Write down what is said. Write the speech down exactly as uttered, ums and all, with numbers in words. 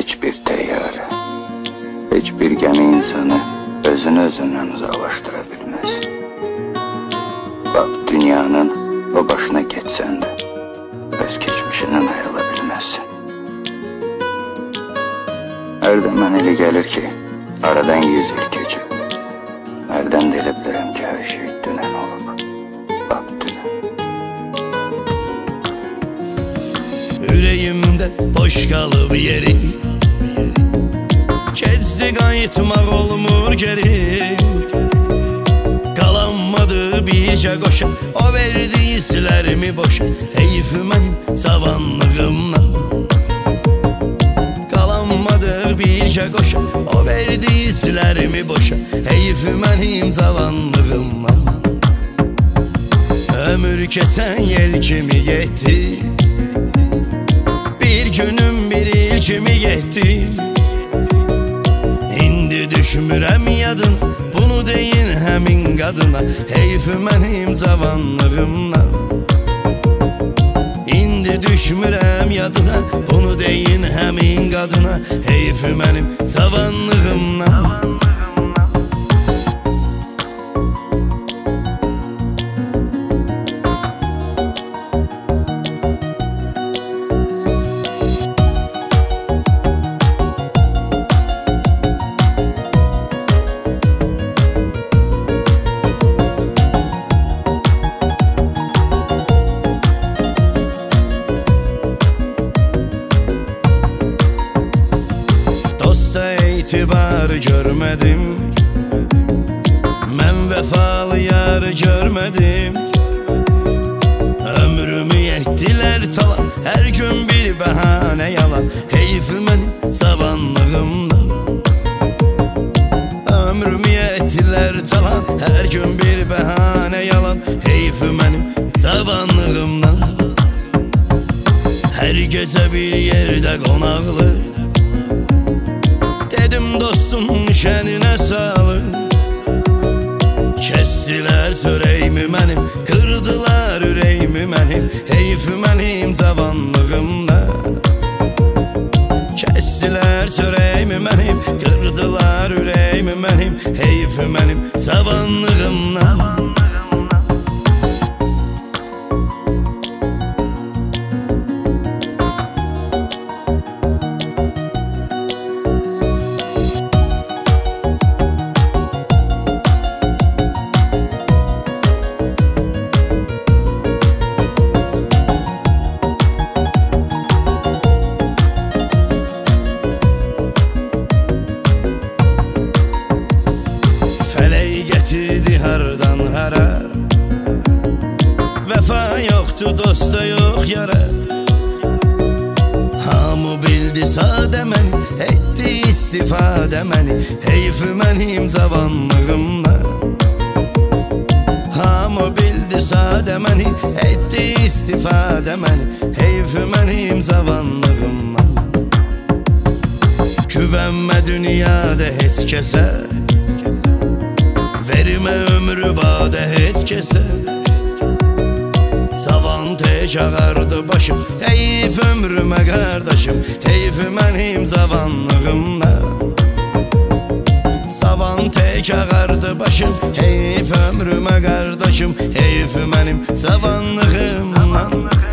Heç bir təyyarə, heç bir gəmi insanı özünü özündən uzaqlaşdıra bilməz. Bax, dünyanın o başına getsən də öz keçmişindən ayrıla bilməzsən. Hərdən mən elə gəlir ki, aradan yüz il keçib. Hərdən də elə bilirəm ki, hər şey dünən olub. Bax, dünən. Ürəyimdə boş qalıb yeri, keçdi qayıtmaq olmur geri. Qalanmadı bircə qoşa, o verdi hisslərimi boşa, heyfi mənim cavanlığımdan. Qalanmadı bircə qoşa, o verdi hisslərimi boşa, heyfi mənim cavanlığımdan. Ömür keçən yel kimi getdi, bir günüm bir il kimi getdi. İndi düşmürəm yadın, bunu deyin həmin qadına, heyfi mənim cavanlığımdan. İndi düşmürəm yadına, bunu deyin həmin qadına, heyfi mənim cavanlığımdan. İtibar görmədim, mən vəfalı yar görmədim. Ömrümü yetdilər talan, hər gün bir bəhanə yalan, heyfi mənim cavanlığımdan. Ömrümü yetdilər talan, hər gün bir bəhanə yalan, heyfi mənim cavanlığımdan. Hər gecə bir yerdə qonaqlı, dedim dostum şəninə sağlıq. Kəsdilər çörəyimi mənim, qırdılar ürəyimi mənim, heyfi mənim cavanlığımdan. Kəsdilər çörəyimi mənim, qırdılar ürəyimi mənim, heyfi mənim cavanlığımdan. Getirdi hardan hara, vəfa yoxdur, dosta yox yara. Hamı bildi sadə məni, etdi istifadə məni, heyfi mənim cavanlığımdan. Hamı bildi sadə məni, etdi istifadə məni, heyfi mənim cavanlığımdan. Güvənmə dünyada heç kəsə, vermə ömrü badə heç kəsə. Cavan tək ağardı başım, heyf ömrümə qardaşım, heyfi mənim cavanlığımdan. Cavan tək ağardı başım, heyf ömrümə qardaşım, heyfi mənim cavanlığımdan.